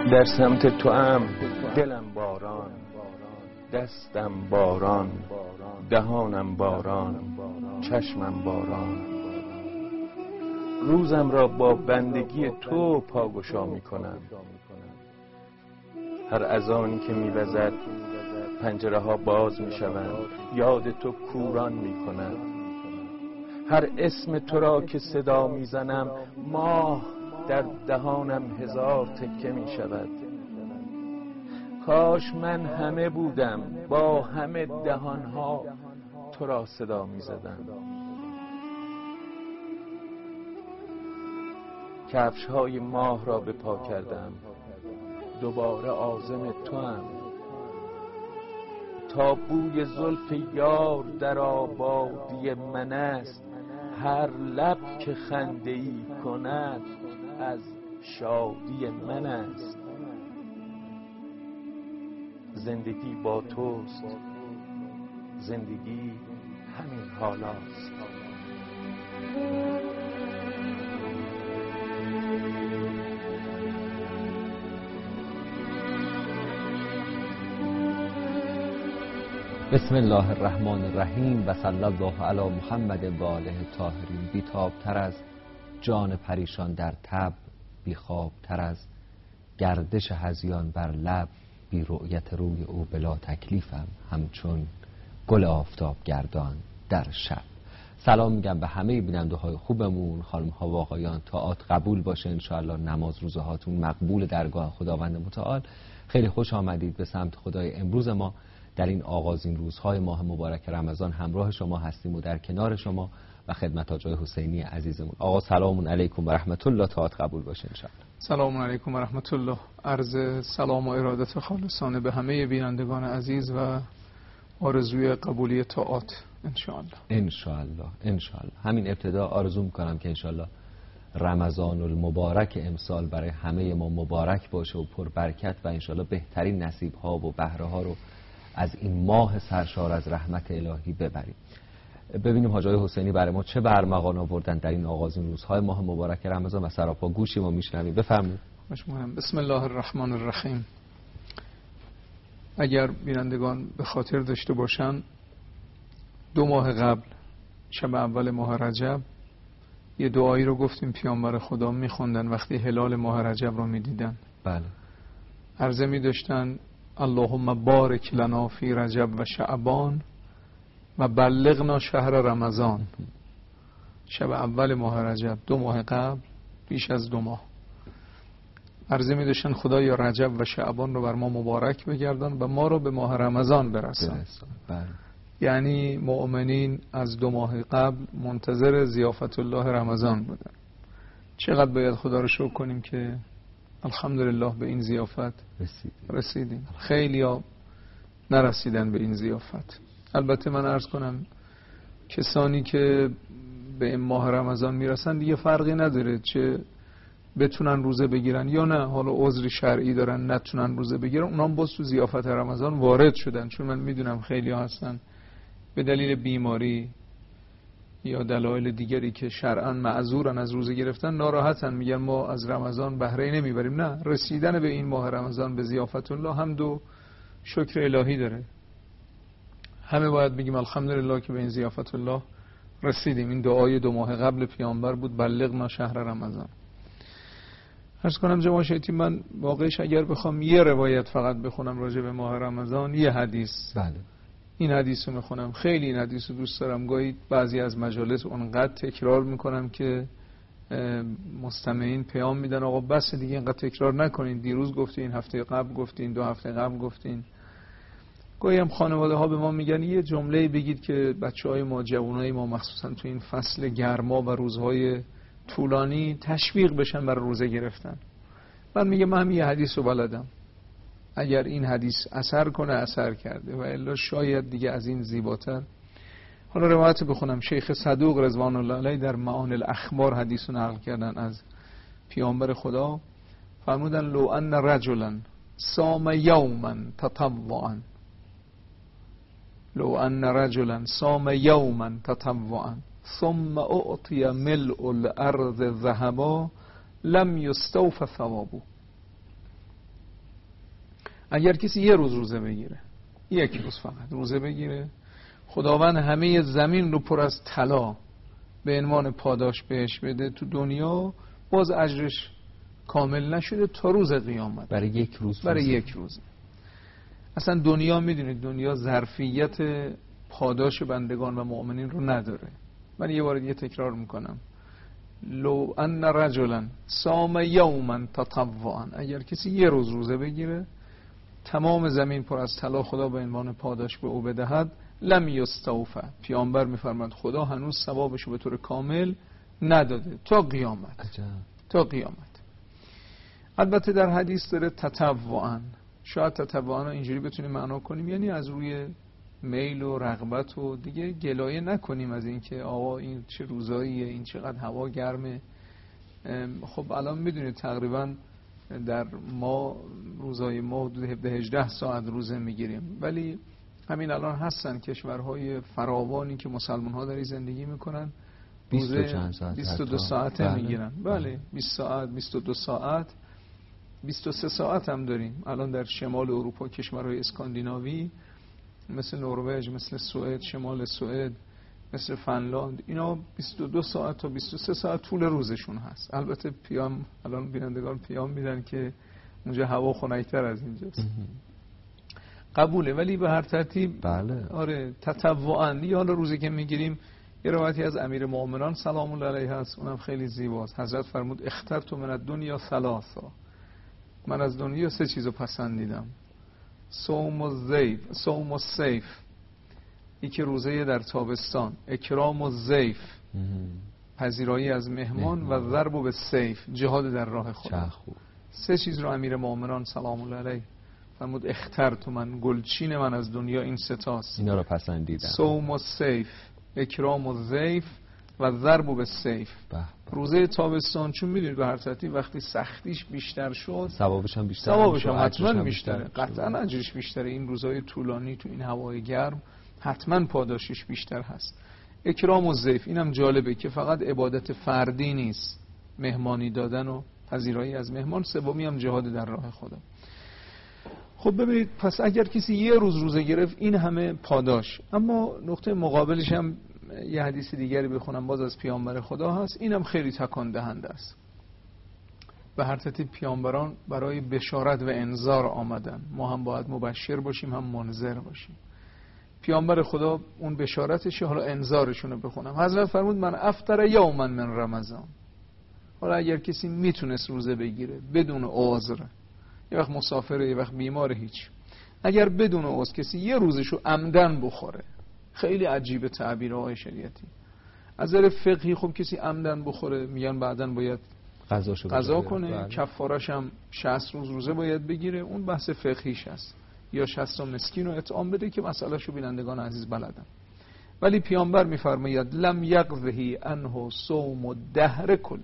در سمت تو ام دلم باران، دستم باران، دهانم باران، چشمم باران. روزم را با بندگی تو پاگشا می کنم. هر اذانی که می وزد پنجره ها باز می شوند، یاد تو کوران می کنم. هر اسم تو را که صدا می زنم، ماه در دهانم هزار تکه می شود. کاش من همه بودم، با همه دهانها تو را صدا می زدم. کفش های ماه را به پا کردم، دوباره عازم تو هم. تا بوی زلف یار در آبادی من است، هر لب که خنده ای کند از شادی من است. زندگی با توست، زندگی همین حالاست. بسم الله الرحمن الرحیم و صلی الله علی محمد و آله الطاهرین. بی‌تاب‌تر از جان پریشان در تب، بی‌خواب‌تر از گردش هذیان بر لب، بی رؤیت روی او بلا تکلیفم، همچون گل آفتاب گردان در شب. سلام میگم به همه بیننده های خوبمون، خانم ها و آقایان. طاعات قبول باشه انشاءالله، نماز روزه هاتون مقبول درگاه خداوند متعال. خیلی خوش آمدید به سمت خدای. امروز ما در این آغازین روزهای ماه مبارک رمضان همراه شما هستیم و در کنار شما و خدمت آقای حسینی عزیزمون. آقا سلام علیکم و رحمت الله. طاعات قبول باشه انشاءالله. سلام علیکم و رحمت الله. عرض سلام و ارادت خالصانه به همه بینندگان عزیز و آرزوی قبولی طاعات انشاءالله. انشاءالله. همین ابتدا آرزو میکنم که انشاءالله رمضان المبارک امسال برای همه ما مبارک باشه و پر برکت و انشاءالله بهترین نصیب ها و بهره ها رو از این ماه سرشار از رحمت الهی ببریم. ببینیم حاج آقای حسینی برای ما چه برمغان آوردن در این آغازین روزهای ماه مبارک رمضان و سراپا گوشی ما میشنویم. بفرمایید. بسم الله الرحمن الرحیم. اگر بینندگان به خاطر داشته باشن، 2 ماه قبل شب اول ماه رجب یه دعایی رو گفتیم پیامبر خدا میخوندن وقتی هلال ماه رجب رو میدیدن. بله. عرضه میداشتن اللهم بارک لنا فی رجب و شعبان و بلغنا شهر رمضان. شب اول ماه رجب 2 ماه قبل، بیش از 2 ماه عرضه می داشتن خدایا رجب و شعبان رو بر ما مبارک بگردان و ما رو به ماه رمضان برسان. یعنی مؤمنین از 2 ماه قبل منتظر ضیافت الله رمضان بودن. چقدر باید خدا رو شکر کنیم که الحمدلله به این ضیافت رسیدیم. خیلی ها نرسیدن به این ضیافت. البته من عرض کنم کسانی که به این ماه رمضان میرسن دیگه فرقی نداره چه بتونن روزه بگیرن یا نه، حالا عذری شرعی دارن نتونن روزه بگیرن، اونام باز تو ضیافت رمضان وارد شدن. چون من میدونم خیلی ها هستن به دلیل بیماری یا دلایل دیگری که شرعاً معذورن از روزه گرفتن، ناراحتن، میگن ما از رمضان بهره نمیبریم. نه، رسیدن به این ماه رمضان به ضیافت الله هم دو شکر الهی داره. همه باید بگیم الحمدلله که به این ضیافت الله رسیدیم. این دعای 2 ماه قبل پیامبر بود، بلغنا شهر رمضان. عرض کنم جماعت شیطی، من واقعش اگر بخوام یه روایت فقط بخونم راجع به ماه رمضان، یه حدیث. بله. این حدیث رو میخونم، خیلی این حدیث رو دوست دارم. گاهی بعضی از مجالس اونقدر تکرار میکنم که مستمعین پیام میدن آقا بس دیگه اینقدر تکرار نکنین، دیروز گفتین، هفته قبل گفتین، 2 هفته قبل گفتین. گاهی هم خانواده ها به ما میگن یه جمله بگید که بچهای ما، جوانای ما مخصوصا تو این فصل گرما و روزهای طولانی تشویق بشن برای روزه گرفتن. من میگم من یه حدیث رو بلدم، اگر این حدیث اثر کنه اثر کرده و الا شاید دیگه از این زیباتر. حالا روایت بخونم. شیخ صدوق رضوان الله علیه در معانی الاخبار حدیث رو نقل کردن از پیامبر خدا. فرمودن لو ان رجلا صام یوما تطوعا، لو ان رجلا صام یوما تطوعا ثم اعطی ملء الارض ذهبا لم یستوف ثوابه. اگر کسی یه روز روزه بگیره، یک روز فقط روزه بگیره، خداوند همه زمین رو پر از طلا به عنوان پاداش بهش بده تو دنیا، باز اجرش کامل نشده تا روز قیامت. برای یک روز. برای یک روز. اصلا دنیا میدونید دنیا ظرفیت پاداش بندگان و مؤمنین رو نداره. من یه بار دیگه تکرار میکنم، لو ان رجلا صام یوما تطوعا، اگر کسی یه روز روزه بگیره تمام زمین پر از طلا خدا به عنوان پاداش به او بدهد، لم یستوفى. پیامبر میفرماد خدا هنوز ثوابشو به طور کامل نداده تا قیامت. عجب. تا قیامت. البته در حدیث داره تطوعا، شاید تطوعا اینجوری بتونیم معنا کنیم یعنی از روی میل و رغبت و دیگه گلایه نکنیم از اینکه آقا این چه روزاییه، این چقدر هوا گرمه. خب الان میدونید تقریبا در ما روزای ما حدود 18 ساعت روزه میگیریم، ولی همین الان هستن کشورهای فراوانی که مسلمان ها داری زندگی میکنن 22 ساعته میگیرن. بله 20 ساعت، 22 ساعت، 23 ساعت هم داریم. الان در شمال اروپا کشورهای اسکاندیناوی مثل نروژ، مثل سوئد، شمال سوئد، مثل فنلاند، اینا 22 ساعت تا 23 ساعت طول روزشون هست. البته پیام الان بینندگان پیام میدن که اونجا هوا خنک‌تر از اینجاست. قبوله، ولی به هر ترتیب بله. آره تطوعاً. یا حالا روزی که میگیریم یه روایتی از امیرالمؤمنین سلام الله علیه هست، اونم خیلی زیباست. حضرت فرمود اخترت من الدنیا ثلاثا، من از دنیا سه چیزو پسندیدم: صوم و سیف، یکی روزه در تابستان، اکرام و ضیف، پذیرایی از مهمان، و ضرب به سیف، جهاد در راه خدا. سه چیز رو امیر مومنان سلام الله علیه فرمود اخترت من، گلچین من از دنیا این سه تاست، اینا رو پسندیدم: صوم و سیف، اکرام و ضیف، و ضرب به سیف. روزه تابستان چون میدونید به هر ترتیب وقتی سختیش بیشتر شد ثوابش هم بیشتر، ثوابش هم حتما بیشتره، قطعا اجرش بیشتره. این روزهای طولانی تو این هوای گرم حتما پاداشش بیشتر هست. اکرام و ضیف اینم جالبه که فقط عبادت فردی نیست، مهمانی دادن و پذیرایی از مهمان. سومی هم جهاد در راه خدا. خب ببینید، پس اگر کسی یه روز روزه گرفت این همه پاداش. اما نقطه مقابلش هم یه حدیث دیگری بخونم باز از پیامبر خدا هست، اینم خیلی تکان دهنده است. به هر ترتیب پیامبران برای بشارت و انذار آمدن، ما هم باید مبشر باشیم هم منذر باشیم. پیامبر خدا اون بشارتشه، حالا انذارشون رو بخونم. حضرت فرمود من افطر یوما من رمضان. حالا اگر کسی میتونست روزه بگیره بدون عذر، یه وقت مسافره، یه وقت بیماره، هیچ، اگر بدون عذر کسی یه روزشو عمدن بخوره، خیلی عجیبه تعبیرهای شریعتی. از نظر فقهی خب کسی عمدن بخوره میگن بعدن باید قضا کنه، کفارش هم 60 روز روزه باید بگیره، اون بحث فقهیش هست، یا 60 مسکین رو اطعام بده که مسئله شو بینندگان عزیز بلدن. ولی پیامبر میفرماید لم یقضه عنه صوم الدهر کله.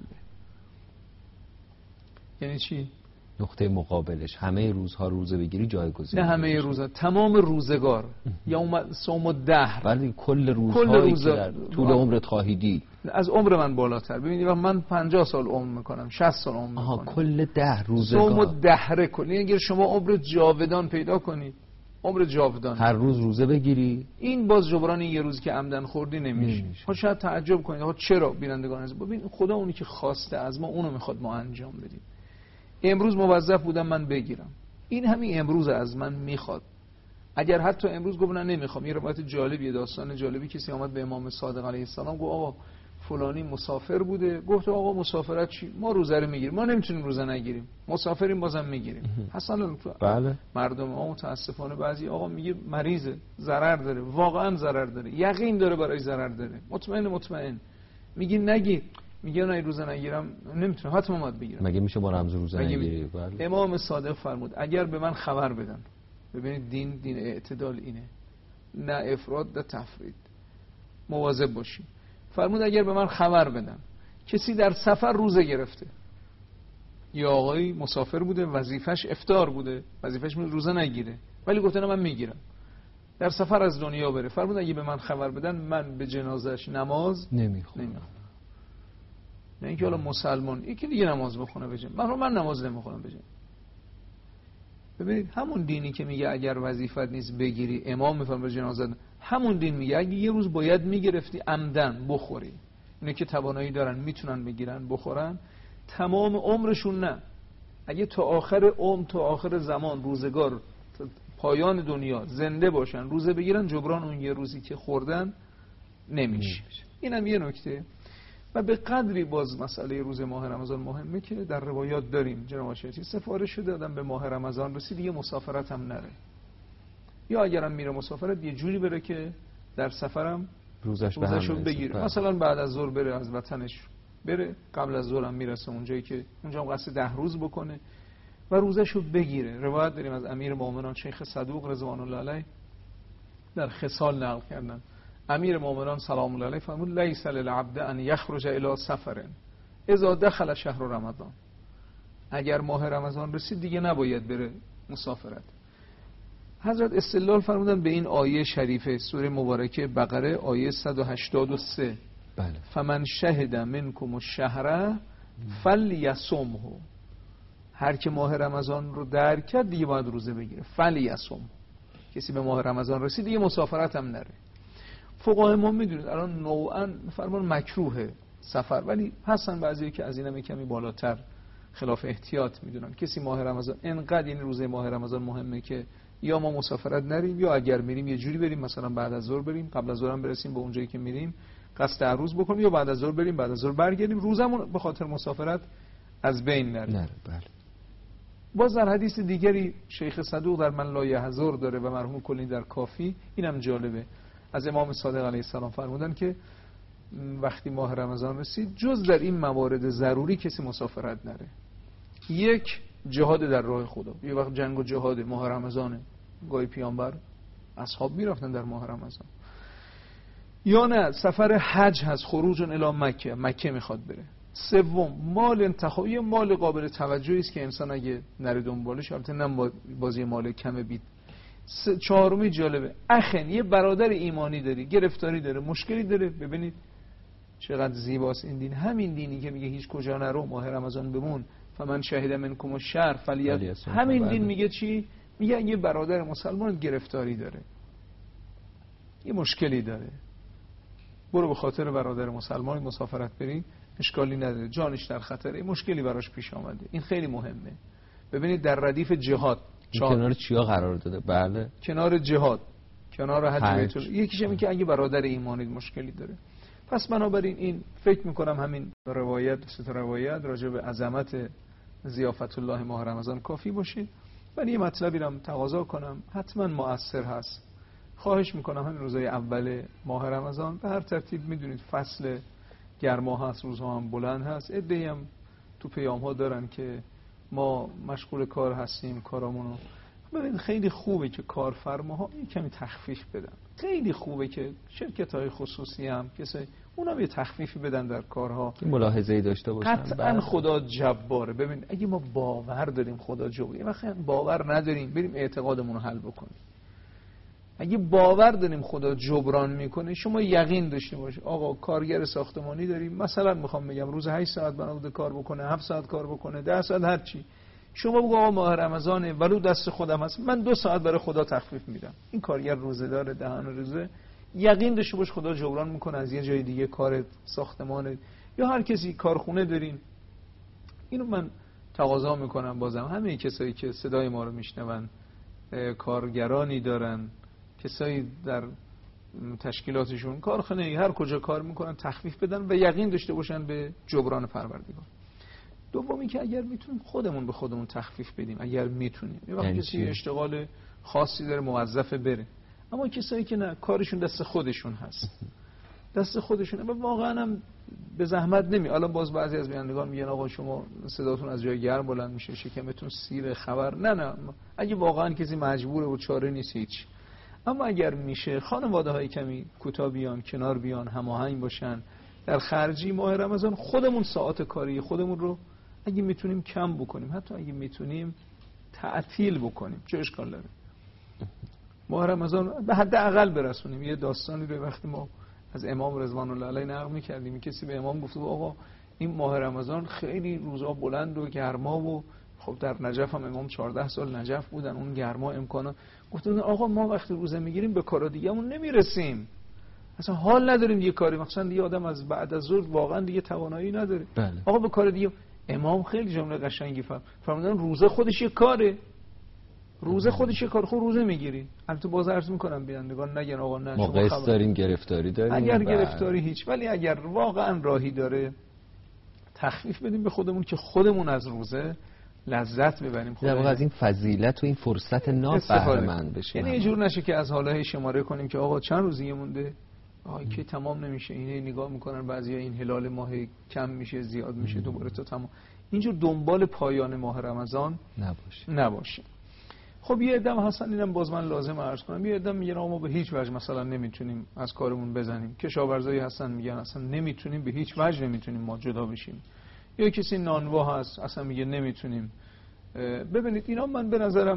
یعنی چی؟ نقطه مقابلش همه روزها روزه بگیری جایگزین، نه همه روزها، تمام روزگار، یا صوم الدهر، ولی کل روزهایی که در طول عمرت خواهی دید. از عمر من بالاتر. ببینید من 50 سال عمر میکنم، 60 سال عمر میکنم، کل 10 روزگار صوم الدهر کلی. اگر شما عمر جاودان پیدا کنید، عمر جاودان، هر روز روزه بگیری، این باز جبران این یه روزی که عمدن خوردی نمیشه. ها شاید تعجب کنید ها چرا بینندگان عزیز، ببین خدا اونی که خواسته از ما اونو میخواد ما انجام بدیم. امروز موظف بودم من بگیرم، این همین امروز از من میخواد. اگر حتی امروز گفت نه نمیخوام، یه روایت جالبیه، داستان جالبی، کسی آمد به امام صادق علیه السلام گفت آقا فلانی مسافر بوده، گفت آقا مسافرت چی؟ ما روزه رو میگیریم، ما نمیتونیم روزه نگیریم، مسافریم بازم میگیریم. حسن بله. مردم ما متاسفانه بعضی آقا میگه مریضه، ضرر داره، واقعا ضرر داره، یقین داره برای ضرر داره، مطمئن میگی نگیر، میگه نه روزه نگیرم نمیتونم، حتما باید بگیرم. مگه میشه با رمز روزه نگیری؟ بله. امام صادق فرمود اگر به من خبر بدن، ببینید دین اعتدال اینه، نه افراد نه تفرید، مواظب باشیم. فرمود اگر به من خبر بدن کسی در سفر روزه گرفته، یا آقایی مسافر بوده وظیفش افطار بوده، وظیفش روزه نگیره، ولی گفته نه من میگیرم، در سفر از دنیا بره، فرمود اگه به من خبر بدن من به جنازش نماز نمیخونم. نه اینکه حالا مسلمان یکی دیگه نماز بخونه بجن، من نماز نمیخونم بجن. ببینید همون دینی که میگه اگر وظیفت نیست بگیری، امام میفرمه به جنازه، همون دین میگه اگه یه روز باید میگرفتی عمدن بخوری. اینه که توانایی دارن میتونن بگیرن بخورن، تمام عمرشون نه. اگه تا آخر عمر، تا آخر زمان، روزگار، پایان دنیا زنده باشن روزه بگیرن، جبران اون یه روزی که خوردن نمیشه. اینم یه نکته. و به قدری باز مسئله روز ماه رمضان مهمه که در روایات داریم جناب آشیتی سفارش شده آدم به ماه رمضان رسید دیگه مسافرت هم نره، یا اگرم میره مسافرت یه جوری بره که در سفرم روزشو بگیره. مثلا بعد از ظهر بره از وطنش بره، قبل از ظهر هم میرسه اونجایی که اونجا هم قصد 10 روز بکنه و روزشو بگیره. روایت داریم از امیر مومنان شیخ صدوق رضوان الله علیه در خصال نقل کردن. امیر مومنان سلام الله علیه فرمود لیس للعبد ان یخرج الی سفر اذا دخل شهر رمضان. اگر ماه رمضان رسید دیگه نباید بره مسافرت. حضرت استدلال فرمودن به این آیه شریفه سوره مبارکه بقره آیه 183 بله. فمن شهد منکم الشهر فلیصمه. هر که ماه رمضان رو درک کرد دیگه باید روزه بگیره. فلیصم. کسی به ماه رمضان رسید دیگه مسافرت هم نره. فقهای ما میدونید الان نوعا فرمان مکروه سفر، ولی هستن بعضی که از اینم کمی بالاتر خلاف احتیاط میدونن. کسی ماه رمضان انقدر این روزه ماه رمضان مهمه که یا ما مسافرت نریم یا اگر میریم یه جوری بریم، مثلا بعد از ظهر بریم، قبل از ظهر هم برسیم به اونجایی که میریم، قصد عروض بکنیم، یا بعد از ظهر بریم بعد از ظهر برگردیم، روزمون به خاطر مسافرت از بین نره. بله. باز در حدیث دیگری شیخ صدوق در من لا یحضر داره و مرحوم کلی در کافی، اینم جالبه، از امام صادق علیه السلام فرمودن که وقتی ماه رمضان رسید جز در این موارد ضروری کسی مسافرت نره. یک، جهاد در راه خدا. یه وقت جنگ و جهاد ماه رمضانه، گاهی پیامبر اصحاب میرفتن در ماه رمضان. یا نه سفر حج هست، خروج الی مکه میخواد بره. سوم، مال انتخابی، مال قابل توجهی است که انسان اگه نره دنبالش، البته نه بازی مال کم بید. چهارمی جالبه، اخن یه برادر ایمانی داری، گرفتاری داره، مشکلی داره. ببینید چقدر زیباست این دین. همین دینی که میگه هیچ کجا نرو، ماه رمضان بمون، فمن شهد منکم الشهر فلیصم. همین دین میگه چی؟ میگه یه برادر مسلمان گرفتاری داره، یه مشکلی داره، برو به خاطر برادر مسلمان مسافرت بری، اشکالی نداره، جانش در خطره، مشکلی براش پیش آمده. این خیلی مهمه. ببینید در ردیف جهاد کنار چیا قرار داده؟ بله، کنار جهاد، کنار حج. یکیش اینه که اگه برادر ایمانی مشکلی داره. پس بنابراین این فکر میکنم همین روایت، سه روایت راجع به عظمت ضیافت الله ماه رمضان کافی باشه. ولی یه مطلبی رو تقاضا کنم، حتما مؤثر هست. خواهش میکنم همین روزهای اول ماه رمضان به هر ترتیب، میدونید فصل گرما هست، روزها هم بلند هست، عده‌ای هم تو پیام ها دارن که ما مشغول کار هستیم، کارامونو ببین. خیلی خوبه که کارفرماها این کمی تخفیف بدن. خیلی خوبه که شرکت‌های خصوصی هم کسایی اونا یه تخفیفی بدن در کارها، ملاحظه‌ای داشته باشن. قطعا خدا جباره. ببین اگه ما باور داریم خدا جباره، وقتی باور نداریم بریم اعتقادمون رو حل بکنیم. اگه باور داریم خدا جبران میکنه، شما یقین داشته باش آقا کارگر ساختمانی داریم، مثلا میخوام بگم روز 8 ساعت بنا بوده کار بکنه، 7 ساعت کار بکنه، 10 ساعت، هر چی، شما بگو آقا ماه رمضانه ولو دست خودم هست، من 2 ساعت برای خدا تخفیف میدم. این کارگر روزه داره، دهن روزه، یقین داشته باش خدا جبران میکنه از یه جای دیگه، کار ساختمان یا هر کسی کارخونه دارین. اینو من تقاضا میکنم بازم همه کسایی که صدای ما رو میشنون، کارگرانی دارن، کسایی در تشکیلاتشون، کارخانه، هر کجا کار میکنن، تخفیف بدن و یقین داشته باشن به جبران پروردگار. دومی که اگر میتونیم خودمون به خودمون تخفیف بدیم، اگر میتونیم. یه وقت کسی اشتغال خاصی داره، موظفه بره، اما کسایی که نه، کارشون دست خودشون هست، دست خودشونه و واقعا هم به زحمت نمی. الان باز بعضی از بینندگان میگن آقا شما صداتون از جای گرم بلند میشه، شکمتون سیر، خبر. نه اگه واقعا کسی مجبوره و چاره نیست هیچ. اما اگر میشه خانواده های کمی کوتاه بیان، کنار بیان، هماهنگ باشن در خرجی ماه رمضان. خودمون ساعات کاری خودمون رو اگه میتونیم کم بکنیم، حتی اگه میتونیم تعطیل بکنیم، چه اشکال داره؟ ماه رمضان به حد اقل برسونیم. یه داستانی رو وقتی ما از امام رضوان الله علیه نقل می‌کردیم، کسی به امام گفت آقا این ماه رمضان خیلی روزا بلند و گرما و خب در نجف هم امام 14 سال نجف بودن، اون گرما امکانا گفتن آقا ما وقتی روزه میگیریم به کارا دیگه‌مون نمیرسیم، اصلا حال نداریم یه کاری، مثلا دیگه آدم از بعد از ظهر واقعا دیگه توانایی نداره. بله. آقا به کار دیگه. امام خیلی جمله قشنگی فرمودن روزه خودش یه کاره، روزه خودش یه کار. خب روزه میگیری، البته باز عرض میکنم بینندگان نگن آقا نه ما قصد داریم گرفتاری داریم، اگر گرفتاری هیچ، ولی اگر واقعا راهی داره تخفیف بدیم به خودمون که خودمون از روزه لذت ببریم، در واقع از این فضیلت و این فرصت ناب بهره مند بشیم. یعنی یه جور نشه که از حالهای شماره کنیم که آقا چند روزیه مونده، آقا که تمام نمیشه، اینه نگاه میکنن بعضیا این هلال ماه کم میشه زیاد میشه دوباره تا تمام، اینجور دنبال پایان ماه رمضان نباشه. خب یه عدم هستن، اینم باز من لازم عرض کنم، یه عدم میگن ما به هیچ وجه مثلا نمیتونیم از کارمون بزنیم، کشاورزایی هستن میگن اصلا نمیتونیم، به هیچ وجه نمیتونیم ما جدا بشیم، یا کسی نانوا هست اصلا میگه نمیتونیم. ببینید اینا من به نظرم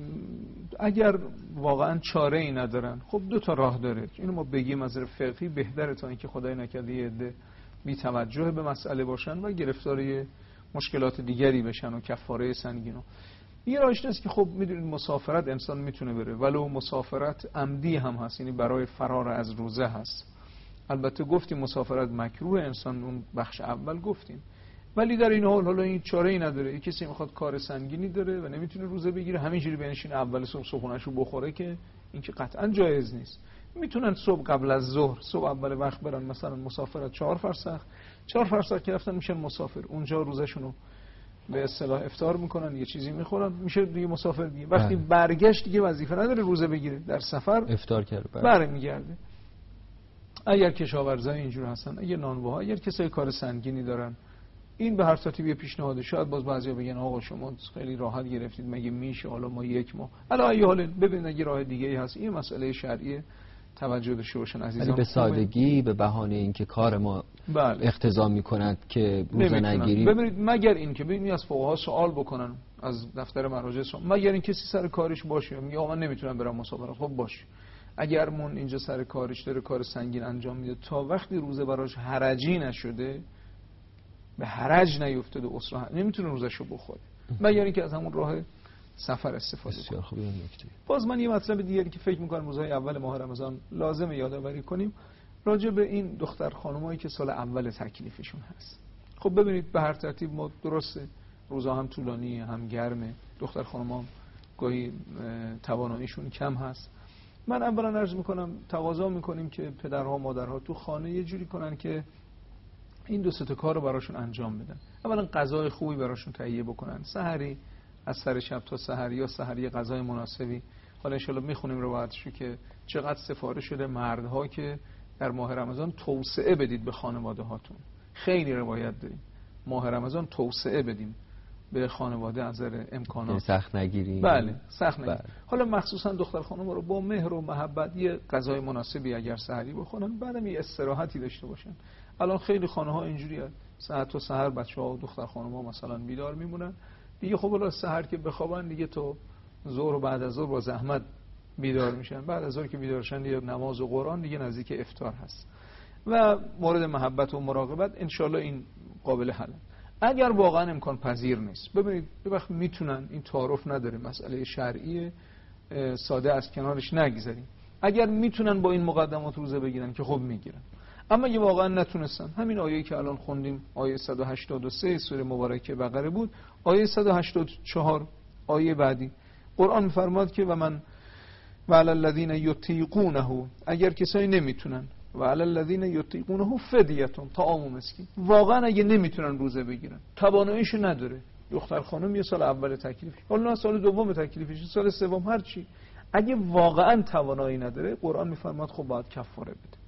اگر واقعا چاره ای ندارن، خب دو تا راه داره، اینو ما بگیم از فقهی بهتره تا اینکه خدای نکرده یه عده بی توجه به مسئله باشن و گرفتار مشکلات دیگری بشن و کفاره سنگینو. یه راهش است که خب میدونید مسافرت انسان میتونه بره، ولو مسافرت عمدی هم هست، یعنی برای فرار از روزه هست. البته گفتیم مسافرت مکروه، انسان اون بخش اول گفتیم، ولی در این حال حالا این چاره ای نداره، یه کسی میخواد کار سنگینی داره و نمیتونه روزه بگیره، همینجوری بنشینه اول صبح صبحونه‌شو بخوره که این که قطعا جایز نیست. میتونن صبح قبل از ظهر، صبح اول وقت برن، مثلا مسافرت 4 فرسخ که رفتن میشن مسافر، اونجا روزشونو به اصطلاح افطار میکنن، یه چیزی میخورن، میشه دیگه مسافر دیگه. وقتی برگشت دیگه وظیفه نداره روزه بگیره، در سفر افطار کرده برمیگرده. اگر کشاورزای اینجور هستن، اگر نانواها، اگر کسای کار سنگینی دارن، این به هر ترتیب پیشنهاده. شاید باز بعضیا بگن آقا شما خیلی راحت گرفتید، مگه میشه حالا ما یک ماه، الان حالا ببینید اگه راه دیگه ای هست، این مسئله شرعی توجه داشته باشن عزیزان. به سادگی به بهانه اینکه کار ما اقتضا میکند که روزه نگیریم، ببینید مگر این که ببینید از فقها سوال بکنن، از دفتر مراجع سوال، مگر این کسی سر کارش باشه میگه آقا من نمیتونم برم مسافرت، خب باشه، اگر مون اینجا سر کارش داره کار سنگین انجام میده، تا وقتی روزه براش حرجی نشده، به حرج نیفتاده، اسره نمیتونه روزشو بخوره، مگر اینکه از همون راه سفر استفاده کنه. باز من یه مطلب دیگری که فکر می‌کنم روزهای اول ماه رمضان لازمه یادآوری کنیم، راجع به این دختر خانمایی که سال اول تکلیفشون هست. خب ببینید به هر ترتیب ما درسته روزا هم طولانی هم گرمه، دختر خانم‌ها گاهی تواناییشون کم هست. من اولا عرض می‌کنم تقاضا می‌کنیم که پدرها مادرها تو خانه یه جوری کنن که این دو سه تا کار رو براشون انجام بدن. اولا غذای خوبی براشون تهیه بکنن، سحری از سر شب تا سحر یا سحری غذای مناسبی. حالا ان شاءالله میخونیم روایتشو که چقدر سفارش شده مردها که در ماه رمضان توسعه بدید به خانواده هاتون. خیلی روایت داریم ماه رمضان توسعه بدیم به خانواده از نظر امکانات، سخت نگیریم. بله سخت نگیریم. حالا مخصوصا دختر خانم رو با مهر و محبت یه غذای مناسبی اگر سحری بخورن، بعدم یه استراحتی داشته باشن. الان خیلی خانه ها اینجوریه، ساعت تا سحر بچه‌ها و دختر خانم‌ها مثلا بیدار میمونن دیگه، خب الان سحر که بخوابن دیگه تو ظهر و بعد از ظهر با زحمت بیدار میشن، بعد از ظهر که بیدار شن دیگه نماز و قرآن دیگه نزدیک افطار هست و مورد محبت و مراقبت انشالله این قابل حل. اگر واقعا امکان پذیر نیست، ببینید یه وقت میتونن، این تعارف نداره، مسئله شرعی ساده از کنارش نگذاریم، اگر میتونن با این مقدمات روزه بگیرن که خب میگیرن. اما اگه واقعا نتونستن، همین آیه‌ای که الان خوندیم، آیه 183 سوره مبارکه بقره بود، آیه 184 آیه بعدی قرآن می‌فرماد که و من و علی الذین یطیقونه، اگر کسایی نمیتونن، و علی الذین یطیقونه فدیه طعام مسکین، واقعا اگه نمیتونن روزه بگیرن، تواناییش نداره، دختر خانم یه سال اول تکلیف، حالا سال دوم تکلیفش، سال سوم هر چی، اگه واقعا توانایی نداره، قرآن می‌فرماد خب باید کفاره بده.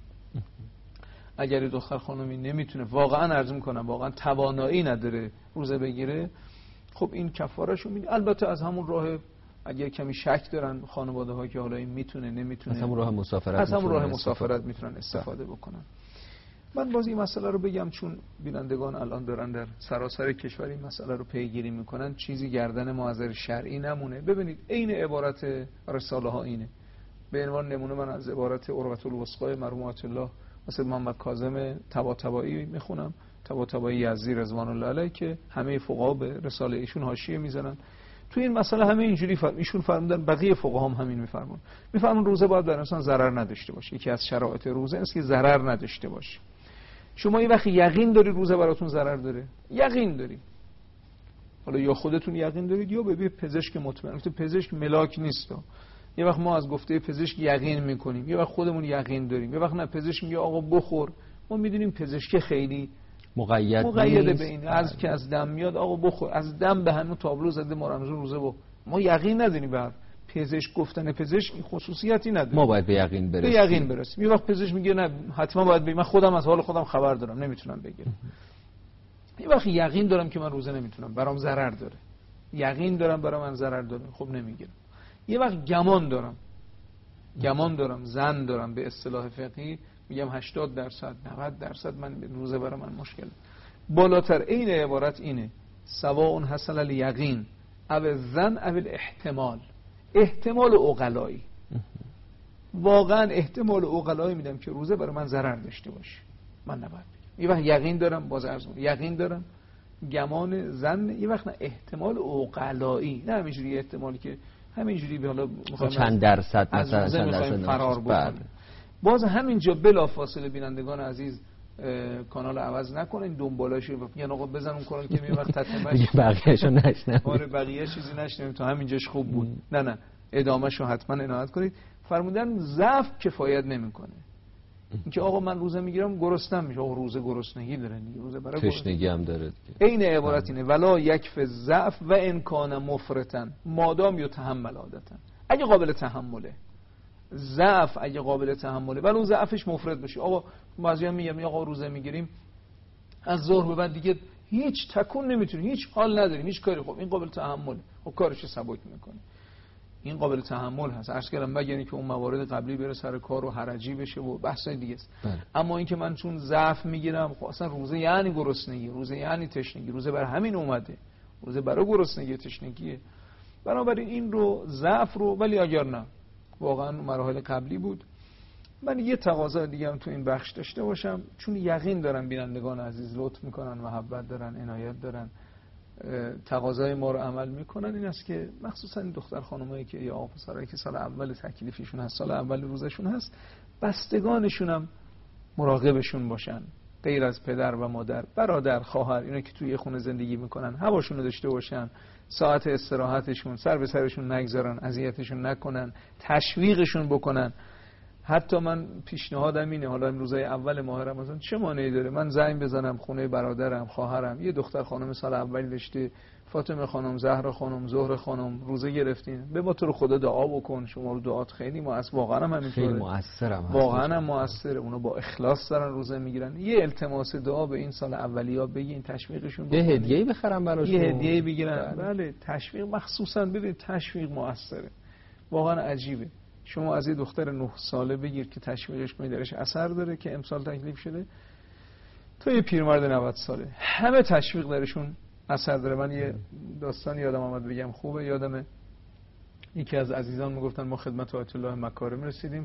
اگر دختر خانمی نمیتونه، واقعا عرض میکنم واقعا توانایی نداره روزه بگیره، خب این کفارهشو میده. البته از همون راه اگر کمی شک دارن خانواده ها که حالا این میتونه نمیتونه، از همون راه مسافرت میتونن استفاده بکنن. من باز این مسئله رو بگم چون بینندگان الان دارن در سراسر کشور این مسئله رو پیگیری میکنن، چیزی گردن ما از نظر شرعی نمونه. ببینید عین عبارت رساله ها اینه. به عنوان نمونه من از عبارت عروة الوثقی مرحوم الله مثل محمد کاظم طباطبایی میخونم. طباطبایی یزدی رضوان الله علیه که همه فقها به رساله ایشون حاشیه میزنن. تو این مسئله همه اینجوری ایشون فرمودن، بقیه فقها هم همین میفرمون روزه باید در انسان ضرر نداشته باشه. یکی از شرایط روزه است که ضرر نداشته باشه. شما یه وقتی یقین داری روزه براتون ضرر داره، یقین داری، حالا یا خودتون یقین دارید یا به پزشک مطمئن. پزشک ملاک نیست. یه وقت ما از گفته پزشک یقین میکنیم، یه وقت خودمون یقین داریم، یه وقت نه پزشک میگه آقا بخور. ما میدونیم پزشک خیلی مقیده به این، از که از دم میاد آقا بخور، از دم به همون تابلو زده ما رمضان روزه بخور. ما یقین نداریم بر پزشک گفتن پزشک خصوصیتی نداره. ما باید به یقین برسیم. یه وقت پزشک میگه نه حتما باید من خودم از حال خودم خبر دارم نمیتونم بگیرم. یه وقت یقین دارم که من روزه نمیتونم، برام ضرر داره، یقین دارم برام من ضرر داره، خب نمیگیرم. یه وقت گمان دارم زن دارم، به اصطلاح فقهی میگم 80% 90% من روزه برای من مشکل. بالاتر این عبارت اینه سواء حصل الیقین او الظن او الاحتمال، احتمال عقلایی. واقعا احتمال عقلایی میدم که روزه برای من ضرر داشته باشه، من نباید بگم. یه وقت یقین دارم، باز عرض می‌کنم یقین دارم، گمان زن، یه وقت نه احتمال عقلایی، نه همینجوری احتمالی که همینجوری به حالا چند درصد مثلا چند درصد فرار بکنه. باز همینجا بلافاصله بینندگان عزیز کانال عوض نکنین، دنبالاشو میگن آقا بزن اون کانال که می وقت تتمش بقیه‌شو نشنوید. آره بقیه چیزی نشنویم تا همینجاش خوب بود. نه ادامهشو حتما عنایت کنید. فرمودن ضعف کفایت نمیکنه. اینکه آقا من روزه میگیرم گرسنم میشه، آقا روزه گرسنگی داره دیگه، روزه برای تشنگی هم داره. عین عبارت اینه ولا یکف ضعف و ان کان مفرطا مادام یتحمل عادتا. اگه قابل تحمله، ضعف اگه قابل تحمله ولی اون ضعفش مفرط بشه. آقا بعضیا میگن آقا روزه میگیریم از ظهر به بعد دیگه هیچ تکون نمیتونیم، هیچ حال نداریم، هیچ کاری. خب این قابل تحمله، خب کارش سبک میکنه، این قابل تحمل هست. عرض کردم مگر اینکه اون موارد قبلی بره سر کار و حرجی بشه و بحثای دیگه است. اما اینکه من چون ضعف میگیرم، خب اصلا روزه یعنی گرسنگی، روزه یعنی تشنگی، روزه برای همین اومده، روزه برای گرسنگی تشنگیه. بنابراین این رو ضعف رو، ولی اگر نه واقعا مراحل قبلی بود. من یه تقاضا دیگه هم تو این بخش داشته باشم، چون یقین دارم بینندگان عزیز لطف میکنن، محبت دارن، عنایت دارن، تقاضای ما رو عمل میکنن. این است که مخصوصا این دختر خانمایی که یا پسرایی که سال اول تکلیفشون هست، سال اول روزشون هست، بستگانشون هم مراقبشون باشن، غیر از پدر و مادر، برادر، خواهر، اینا که توی خونه زندگی میکنن هواشون رو داشته باشن، ساعت استراحتشون سر به سرشون نگذارن، اذیتشون نکنن، تشویقشون بکنن. حتی من پیشنهادم اینه، حالا این روزای اول ماه رمضان چه مانعی داره من زنگ بزنم خونه برادرم، خواهرم، یه دختر خانم سال اول داشته، فاطمه خانم، زهرا خانم، زهره خانم روزه گرفتین، به ما تو رو خدا دعا بکن، شما رو دعات خیلی واقعا هم همینطوره، خیلی موثرم، واقعا هم موثره، اونا با اخلاص دارن روزه میگیرن. یه التماس دعا به این سال اولیا بگین، تشویقشون بکنین، یه هدیه‌ای بخرم براشون، یه هدیه‌ای بگیرن. بله تشویق، مخصوصا ببین تشویق موثره، واقعا عجیبه. شما از یه دختر 9 ساله بگیر که تشویقش کنی درش اثر داره که امسال تکلیف شده، تو یه پیرمرد 90 ساله همه تشویق درشون اثر داره. من یه داستان یادم آمد بگم، خوبه. یادمه یکی از عزیزان میگفتن ما خدمت آیت الله مکارم رسیدیم،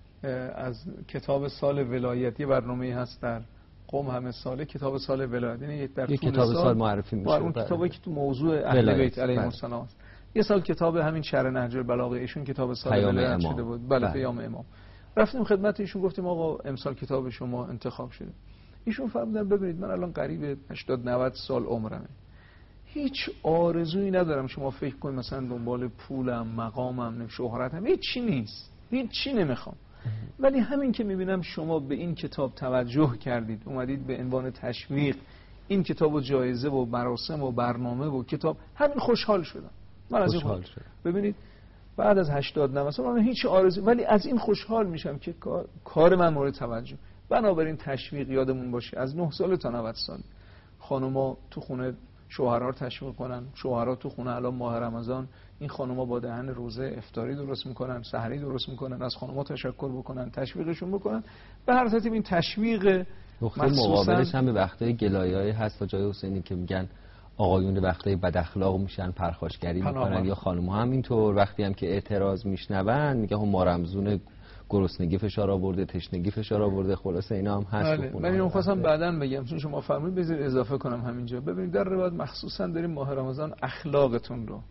از کتاب سال ولایت، یه برنامه‌ای هست در قم همه ساله، کتاب سال ولایت، یعنی در طول کتاب سال معرفی میشه، اون کتابی که تو موضوع اهل بیت علیهم السلام است. یه سال کتاب همین شرح نهج البلاغه ایشون کتاب سال ولایت شده بود. بله پیام امام. رفتیم خدمت ایشون گفتیم آقا امسال کتاب شما انتخاب شده. ایشون فرمودن ببینید من الان قریب 80-90 سال عمرمه، هیچ آرزویی ندارم شما فکر کنید مثلا دنبال پولم، مقامم، شهرتم، هیچ چی نیست، هیچ چی نمیخوام. ولی همین که میبینم شما به این کتاب توجه کردید، اومدید به عنوان تشویق این کتابو جایزه و مراسم و برنامه و کتاب، همین خوشحال شدم. من از این ببینید بعد از 80-90 سال من هیچ آرزو، ولی از این خوشحال میشم که کار من مورد توجه. بنابراین تشویق یادمون باشه از 9 سال تا 90 سال خانوما تو خونه شوهرها رو تشویق کنن، شوهرها تو خونه الان ماه رمضان این خانوما با دهن روزه افطاری درست میکنن، سحری درست میکنن، از خانوما تشکر بکنن، تشویقشون بکنن. به هر ترتیب این تشویق مقابلش هم به وقتای گلایه‌ای هست و جای حسینی که میگن آقایون وقتای بد اخلاق میشن، پرخاشگری میکنن، یا خانم‌ها هم اینطور وقتی هم که اعتراض میشنون میگه هم ما رمضون گرسنگی فشار آورده، تشنگی فشار آورده، خلاصه اینا هم هست. بله. من اینو خواستم بعداً بگم چون شما فرمودید بذارید اضافه کنم همینجا. ببینید در روایت مخصوصا داریم ماه رمضان اخلاقتون رو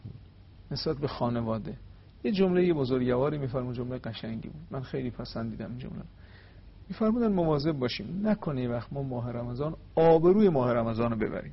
نسبت به خانواده، یه جمله بزرگواری میفرمون، جمله قشنگی بود، من خیلی پسندیدم این جمله. میفرمودن مواظب باشیم نکنه وقت ما ماه رمضان آبروی ماه رمضان رو ببریم.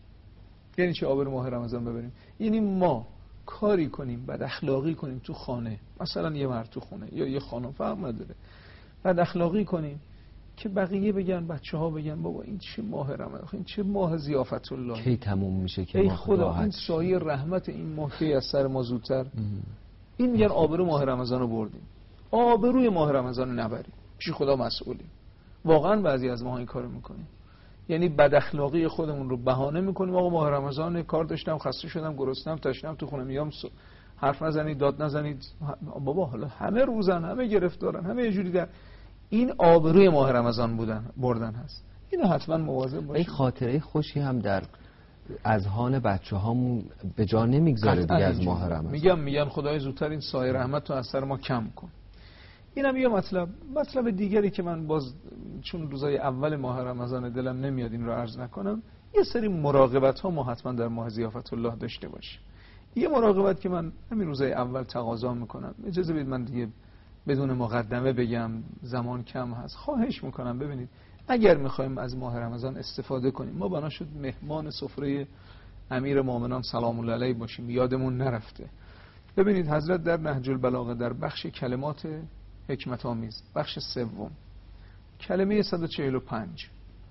یعنی چی آبروی ماه رمضان ببریم؟ یعنی ما کاری کنیم بد اخلاقی کنیم تو خانه، مثلا یه مرد تو خونه یا یه خانم فرق نداره، بد اخلاقی کنیم که بقیه بگن، بچه‌ها بگن بابا این چه ماه رمضان، این چه ماه ضیافت الله، کی تموم میشه که ای ما خدا این سایه رحمت این ماه کی از سر ما زودتر. این میگن آبرو ماه رمضان رو بردیم. آبروی ماه رمضان رو نبریم، پیش خدا مسئولیم. واقعا بعضی از ما این کارو میکنیم، یعنی بد اخلاقی خودمون رو بهانه میکنیم. آقا ماه رمضان کار داشتم، خسته شدم، گرسنه‌ام، تشنه‌ام، تو خونه میام، حرف نزنید، داد نزنید. بابا حالا همه روزن، همه گرفتارن، همه یه جوری. در این آبروی ماه رمضان بردن هست. اینو حتما مواظب باشید. این خاطره خوشی هم در اذهان بچه‌هامون به جا نمیگذاره دیگه از ماه رمضان. میگن خدای زودتر این سایه رحمت رو از سر ما کم کن. اینم یه مطلب دیگری که من باز چون روزای اول ماه رمضان دلم نمیاد این رو عرض نکنم. یه سری مراقبت ها ما حتما در ماه ضیافت الله داشته باشیم. یه مراقبت که من همین روزای اول تقاضا میکنم، اجازه بدید من دیگه بدون مقدمه بگم، زمان کم هست، خواهش میکنم. ببینید اگر میخوایم از ماه رمضان استفاده کنیم، ما بنا شد مهمان سفره امیر مومنان سلام الله علیه باشیم، یادمون نرفته. ببینید حضرت در نهج البلاغه در بخش کلمات حکمت آمیز، بخش سوم، کلمه 145،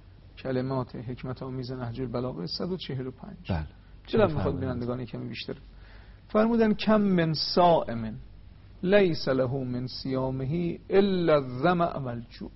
کلمات حکمت آمیز نهج البلاغه 145. بله. دلم میخواد بینندگانی کمی بیشتر فرمودن کم من صائم لیس له من صیامه الا الظمأ والجوع.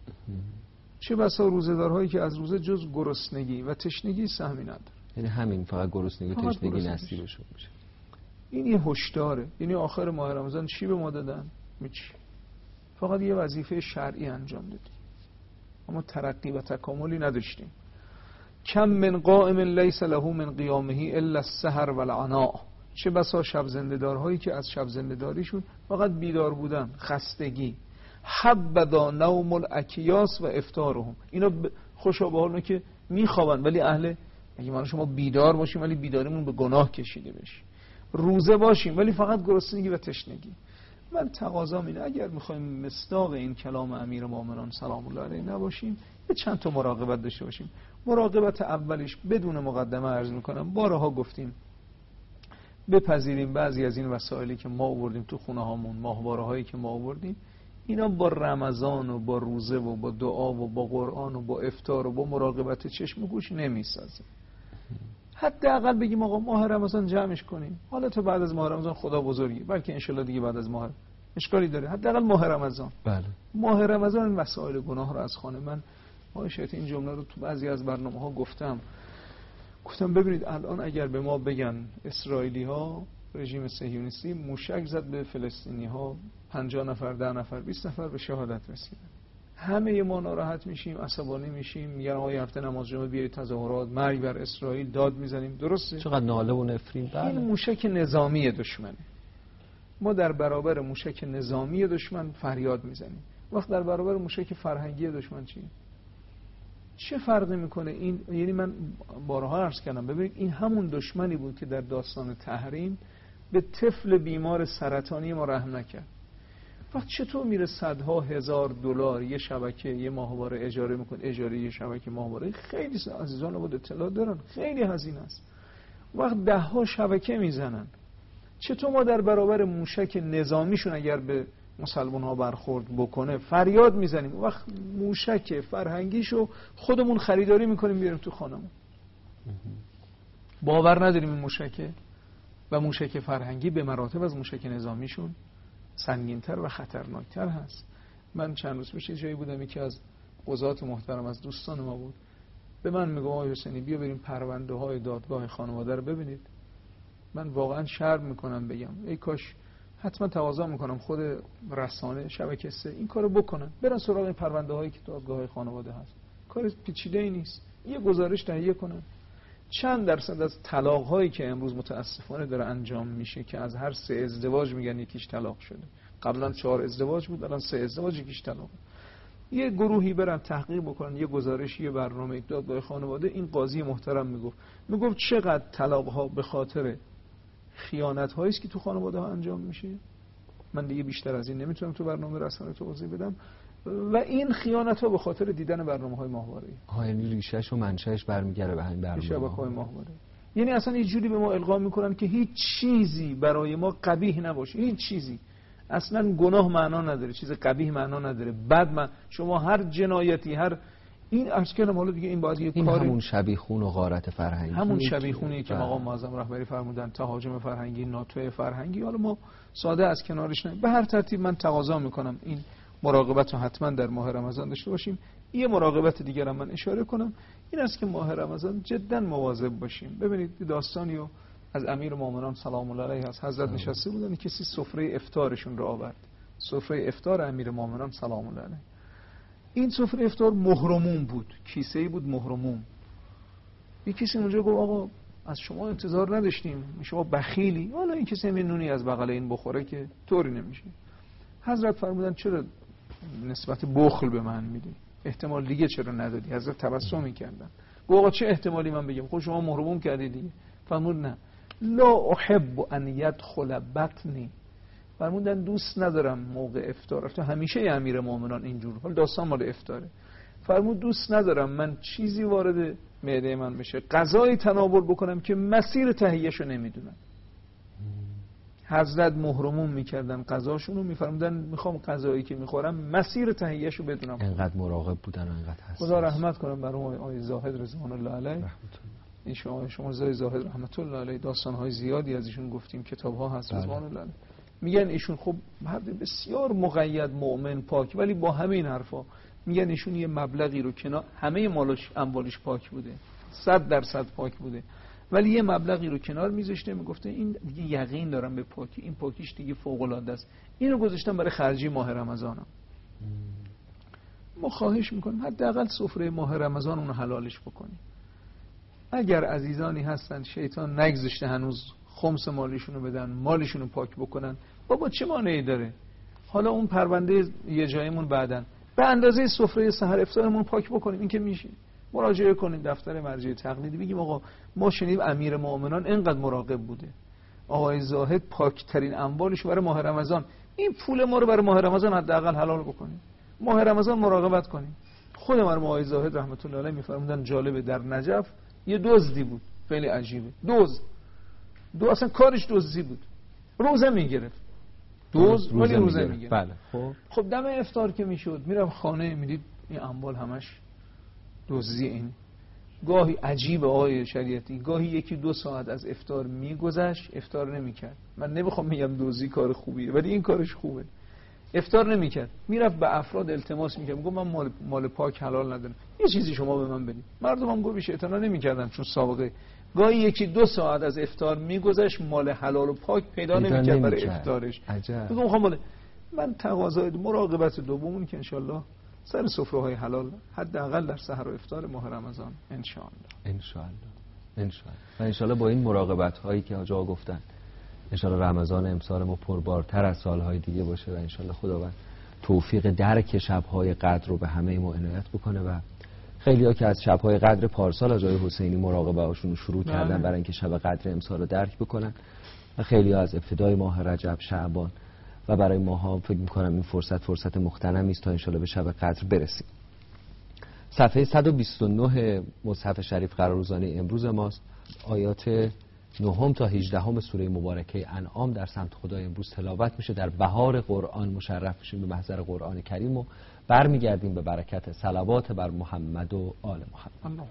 چه بسا روزه‌دارهایی که از روزه جز گرسنگی و تشنگی سهمی نداره. یعنی همین فقط گرسنگی و تشنگی نصیبشون میشه. این یه هشداره. یعنی آخر ماه رمضان چی به ما دادن؟ میچی فقط یه وظیفه شرعی انجام دادیم، اما ترقی و تکاملی نداشتیم. کم من قائم لیس له من قیامه الا السحر والعناء. چه بسا شب زنده‌دارهایی که از شب زنده‌داریشون فقط بیدار بودن، خستگی. حبذا نوم الاکیاس و افطارهم. اینا خوشا به حالونه که میخوابن ولی اهل، اگه ما شما بیدار باشیم ولی بیداریمون به گناه کشیده بشه، روزه باشیم ولی فقط گرسنگی و تشنگی. من تقاضام اینه اگر میخوایم مصداق این کلام امیر مومنان سلام الله علیه نباشیم، یه چند تا مراقبت داشته باشیم. مراقبت اولیش بدون مقدمه عرض میکنم، بارها گفتیم، بپذیریم بعضی از این وسایلی که ما آوردیم تو خونه هامون، ماهواره هایی که ما آوردیم، اینا با رمضان و با روزه و با دعا و با قرآن و با افطار و با مراقبت چشم و گوش نمیسازه. حداقل بگیم آقا ماه رمضان جمعش کنیم، حالا تا بعد از ماه رمضان خدا بزرگی، بلکه انشالله دیگه بعد از ماه اشکالی داره، حداقل ماه رمضان. بله. ماه رمضان وسایل گناه رو از خانه. من شاید این جمله رو تو بعضی از برنامه‌ها گفتم ببینید الان اگر به ما بگن اسرائیلی ها، رژیم صهیونیستی موشک زد به فلسطینی ها، 50 نفر، 10 نفر، 20 نفر به شهادت رسیدن، همه ما ناراحت میشیم، عصبانی میشیم، میگن آقا یه هفته نماز جمعه بیایید تظاهرات، مرگ بر اسرائیل، داد میزنیم. درسته؟ چقدر ناله و نفرین. این موشک نظامی دشمنه. ما در برابر موشک نظامی دشمن فریاد میزنیم. وقت در برابر موشک فرهنگی دشمن چه فرقی میکنه؟ این یعنی من بارها عرض کردم، ببینید این همون دشمنی بود که در داستان تحریم به طفل بیمار سرطانی ما رحم نکرد. وقت چطور میره صدها هزار دلار یه شبکه، یه ماهواره اجاره میکنه، اجاره یه شبکه ماهواره خیلی عزیزان بود اطلاع دارن، خیلی هزینه است. وقت 10 شبکه میزنن. چطور ما در برابر موشک نظامیشون اگر به مسلمان ها برخورد بکنه فریاد میزنیم، وقت موشک فرهنگیشو خودمون خریداری میکنیم بیاریم تو خانمون؟ باور نداریم این موشکه و موشک فرهنگی به مراتب از موشک نظامیشون سنگین‌تر و خطرناکتر هست. من چند روز پیش جایی بودم، یکی از قضات محترم از دوستان ما بود، به من میگه آقای حسینی بیا بریم پرونده های دادگاه خانواده رو ببینید. من واقعا شرم میکنم بگم ای کاش، حتما تقاضا میکنم خود رسانه شبکه 3 این کارو بکنن، برن سراغ این پرونده هایی که دادگاه خانواده هست. کار پیچیده ای نیست، یه گزارش تهیه کنن، چند درصد از طلاق هایی که امروز متاسفانه داره انجام میشه که از هر 3 ازدواج میگن یکیش طلاق شده، قبلا 4 ازدواج بود الان 3 ازدواج یکیش طلاق. یه گروهی برن تحقیق بکنن، یه گزارشی، یه برنامه دادگاه خانواده، این قاضی محترم میگفت چقدر طلاق ها به خاطر خیانت هایی است که تو خانواده ها انجام میشه. من دیگه بیشتر از این نمیتونم تو برنامه رسانه توضیح بدم. و این خیانت ها به خاطر دیدن برنامه‌های ماهواره‌ای. یعنی ریشه‌ش و منشأش برمیگره به همین برنامه‌ها. شبکه‌های ماهواره. یعنی اصلا یه جوری به ما القا میکنن که هیچ چیزی برای ما قبیح نباشه، هیچ چیزی. اصلا گناه معنا نداره، چیز قبیح معنا نداره، شما هر جنایتی، هر این اشکال مالا دیگه، این باید یه این کاری، همون شبیخون و غارت فرهنگی، همون شبیخونی که آقا معظم رهبری فرمودن، تهاجم فرهنگی، ناتوی فرهنگی. حالا ما ساده از کنارش نه، به هر ترتیب من تقاضا میکنم این مراقبت رو حتما در ماه رمضان داشته باشیم. یه مراقبت دیگر هم من اشاره کنم، این است که ماه رمضان جدا مواظب باشیم. ببینید داستانی رو از امیر مومنان سلام الله علیه از حضرت نشسته بودن، کسی سفره افطارشون رو آورد، سفره افطار امیر مومنان سلام الله علیه. این سفره افطار مهرموم بود، کیسه‌ای بود مهرموم. یک کسی اونجا گفت آقا از شما انتظار نداشتیم، شما بخیلی، حالا این کسی همین نونی از بغل این بخوره که طوری نمیشه. حضرت فرمودن چرا نسبت بخل به من میدی؟ احتمال دیگه چرا ندادی؟ حضرت تبسم میکردن. گفت آقا چه احتمالی من بگم؟ خب شما محروم کردی دیگه. فرمود نه، لا احب ان يدخل بطنی. فرمودن دوست ندارم موقع افطار، تو همیشه امیر مومنان اینجور، حالا داستان مال افطاره، فرمود دوست ندارم من چیزی وارد معده من بشه، غذایی تناول بکنم که مسیر تهیه‌شو نمیدونم. حضرت محرمون میکردن غذاشونو، میفرمودن میخوام غذایی که میخورم مسیر تهیه‌شو بدونم. انقدر مراقب بودن و انقدر حساس. خدا رحمت کنم بر آقای زاهد رضوان الله علیه. این شما زاهد رحمت الله علیه داستان‌های زیادی از ایشون گفتیم، کتاب‌ها هست رضوان الله علیه. میگن ایشون خب مرد بسیار مقید، مؤمن، پاک، ولی با همین حرفا میگن ایشون یه مبلغی رو کنار، همه مالش اموالش پاک بوده، 100% پاک بوده، ولی یه مبلغی رو کنار میذاشته، میگفته این دیگه یقین دارم به پاکی، این پاکیش دیگه فوق العاده است، اینو گذاشتم برای خرجی ماه رمضانم. ما خواهش میکنیم حداقل سفره ماه رمضان اون حلالش بکنیم. اگر عزیزانی هستن شیطان نگذاشته هنوز خمس مالیشونو بدن، مالیشونو پاک بکنن، بابا چه مانعی داره؟ حالا اون پرونده یه جایمون بعدن به اندازه سفره سحر افطارمون پاک بکنیم، این که میشه. مراجعه کنیم دفتر مرجع تقلیدی، بگیم آقا ما شنیدیم امیر مومنان اینقدر مراقب بوده، آقای زاهد پاکترین اموالش برای ماه رمضان، این پول ما رو برای ماه رمضان حداقل حلال بکنیم، ماه رمضان مراقبت کنیم. خود مرحوم آقای زاهد رحمت الله علیه میفرمودن جالبه، در نجف یه دزدی بود، خیلی عجیبه، دو اصلا کارش دزدی بود، روزه میگرفت، ولی روزه میگرفت. بله. خب دم افطار که میشد میرم خانه، میدید این اموال همش دزدی. این گاهی عجیب آقای شریعتی، گاهی 1-2 ساعت از افطار میگذشت افطار نمیکرد. من نمیخوام میگم دزدی کار خوبیه، ولی این کارش خوبه. افطار نمیکرد، میرفت به افراد التماس میکرد، میگم من مال پاک حلال ندارم، یه چیزی شما به من بدید. مردم هم گوش اعتنا نمیکردن چون سابقه. گاهی 1-2 ساعت از افطار میگذشت مال حلال و پاک پیدا نمیکرد برای افطارش. میگم من تقاضای مراقبت دومون که انشالله سر سفره های حلال حداقل در سحر و افطار ماه رمضان انشالله و انشالله با این مراقبت هایی که آقا گفتن انشالله رمضان امسال ما پربارتر از سالهای دیگه باشه و انشالله خداوند توفیق درک شب‌های قدر رو به همه ما عنایت بکنه. و خیلی‌ها که از شب‌های قدر پارسال آقای حسینی مراقبه هاشون شروع کردن برای اینکه شب قدر امسال رو درک بکنن و خیلی‌ها از ابتدای ماه رجب، شعبان و برای ماها فکر می‌کنم این فرصت مغتنمی است تا انشالله به شب قدر برسیم. صفحه 129 مصحف شریف قرارگزاری امروز ماست. آیات 9 تا 18 سوره مبارکه انعام در سمت خدای امروز تلاوت میشه. در بهار قرآن مشرف میشیم به محضر قرآن کریم و برمیگردیم به برکت صلوات بر محمد و آل محمد.